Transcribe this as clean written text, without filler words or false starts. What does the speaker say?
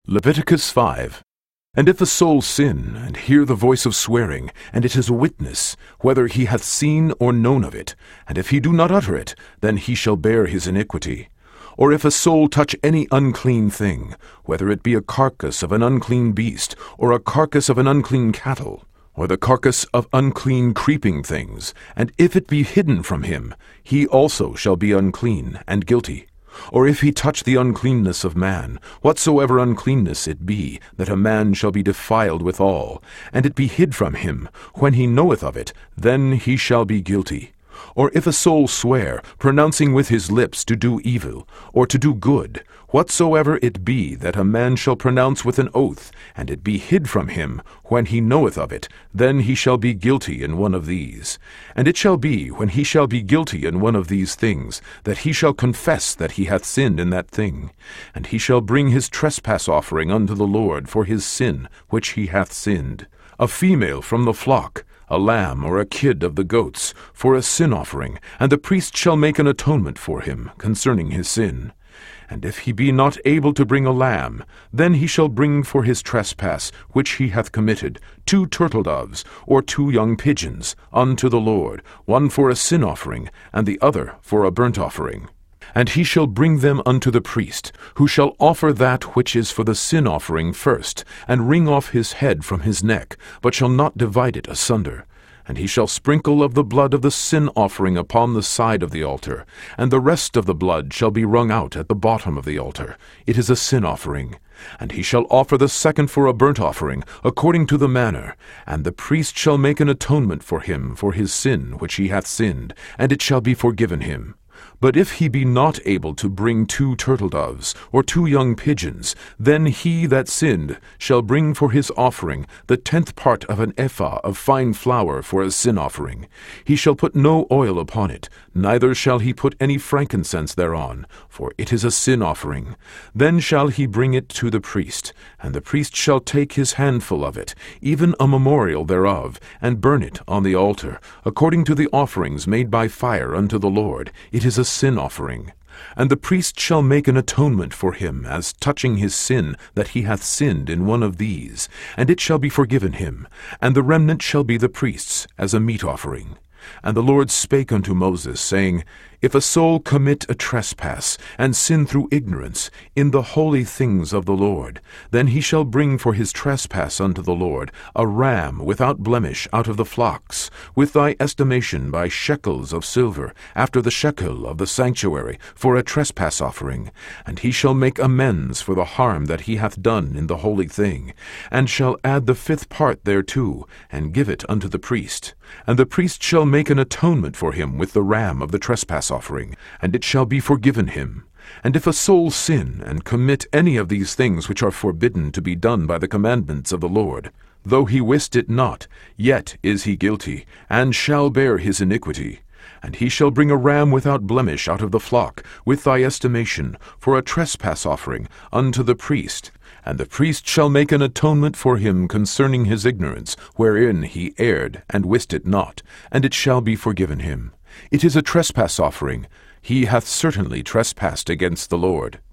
Leviticus 5. And if a soul sin, and hear the voice of swearing, and it is a witness, whether he hath seen or known of it, and if he do not utter it, then he shall bear his iniquity. Or if a soul touch any unclean thing, whether it be a carcass of an unclean beast, or a carcass of an unclean cattle, or the carcass of unclean creeping things, and if it be hidden from him, he also shall be unclean and guilty. Or if he touch the uncleanness of man, whatsoever uncleanness it be, that a man shall be defiled withal, and it be hid from him, when he knoweth of it, then he shall be guilty. Or if a soul swear, pronouncing with his lips to do evil, or to do good, whatsoever it be that a man shall pronounce with an oath, and it be hid from him, when he knoweth of it, then he shall be guilty in one of these. And it shall be, when he shall be guilty in one of these things, that he shall confess that he hath sinned in that thing. And he shall bring his trespass offering unto the Lord for his sin which he hath sinned, a female from the flock, a lamb or a kid of the goats, for a sin offering, and the priest shall make an atonement for him concerning his sin. And if he be not able to bring a lamb, then he shall bring for his trespass which he hath committed 2 turtle-doves, or 2 young pigeons, unto the Lord, one for a sin offering, and the other for a burnt offering. And he shall bring them unto the priest, who shall offer that which is for the sin offering first, and wring off his head from his neck, but shall not divide it asunder. And he shall sprinkle of the blood of the sin offering upon the side of the altar, and the rest of the blood shall be wrung out at the bottom of the altar. It is a sin offering. And he shall offer the second for a burnt offering, according to the manner. And the priest shall make an atonement for him for his sin which he hath sinned, and it shall be forgiven him. But if he be not able to bring 2 turtle-doves, or 2 young pigeons, then he that sinned shall bring for his offering the 10th part of an ephah of fine flour for a sin offering. He shall put no oil upon it, neither shall he put any frankincense thereon, for it is a sin offering. Then shall he bring it to the priest, and the priest shall take his handful of it, even a memorial thereof, and burn it on the altar, according to the offerings made by fire unto the Lord. It is a sin offering. And the priest shall make an atonement for him as touching his sin that he hath sinned in one of these, and it shall be forgiven him, and the remnant shall be the priest's as a meat offering. And the Lord spake unto Moses, saying, If a soul commit a trespass, and sin through ignorance, in the holy things of the Lord, then he shall bring for his trespass unto the Lord a ram without blemish out of the flocks, with thy estimation by shekels of silver, after the shekel of the sanctuary, for a trespass offering. And he shall make amends for the harm that he hath done in the holy thing, and shall add the 5th part thereto, and give it unto the priest. And the priest shall make an atonement for him with the ram of the trespass offering, and it shall be forgiven him. And if a soul sin, and commit any of these things which are forbidden to be done by the commandments of the Lord, though he wist it not, yet is he guilty, and shall bear his iniquity. And he shall bring a ram without blemish out of the flock, with thy estimation, for a trespass offering, unto the priest. And the priest shall make an atonement for him concerning his ignorance, wherein he erred, and wist it not, and it shall be forgiven him. It is a trespass offering. He hath certainly trespassed against the Lord.